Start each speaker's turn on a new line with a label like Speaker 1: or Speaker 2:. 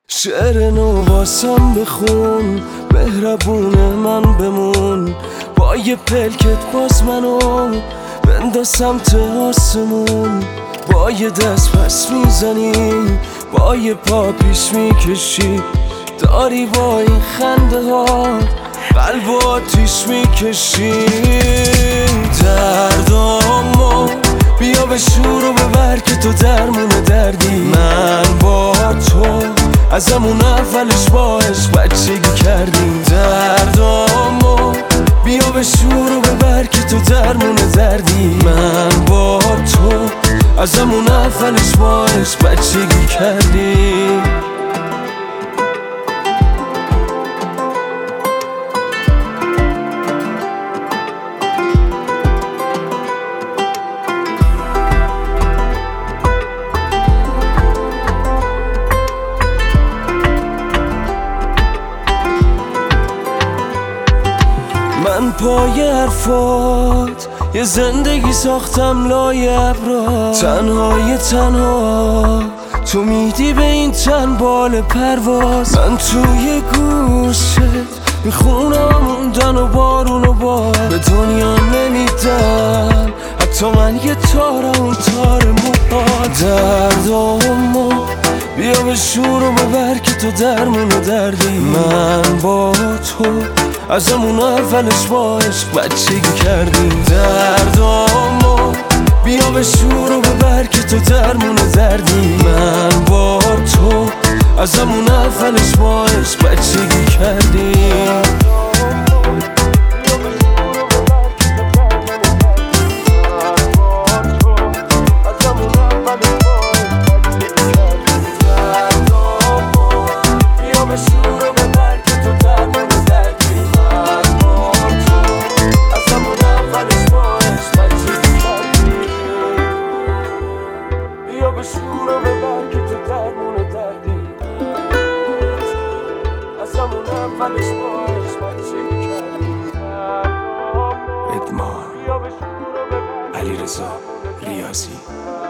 Speaker 1: شعر نو واسم بخون، مهربونه من بمون، با یه پلکت باز منو بنداز سمت آسمون. با یه دست پس میزنی، با یه پا پیش میکشی، داری با این خنده ها قلب و آتیش میکشی. دردامو بیا به شور و ببر که تو درمون دردی. من با تو از همون اولش با عشق بچگی کردیم. دردامو بیا به شور و ببر که تو درمون دردی. من با تو از همون اولش با عشق بچگی کردیم. من پای حرفات یه زندگی ساختم لای ابرا، تنهای تنها تو میدی به این تن بال پرواز. من توی گوشت میخونم موندن و بارون و بار، به دنیا نمیدم حتی من یه تارم اون تار موها. دردامو بیا به شور و ببر که تو درمون دردی. من با تو از همون اولش با عشق بچگی کردیم. دردامو بیا به شور و ببر که تو درمون دردی. من با تو از همون اولش با عشق بچگی کردیم. به شور و ببر که تو درمون دردی. از همون اولش با عشق بچگی کردی.
Speaker 2: ادمان علیرضا ریاضی.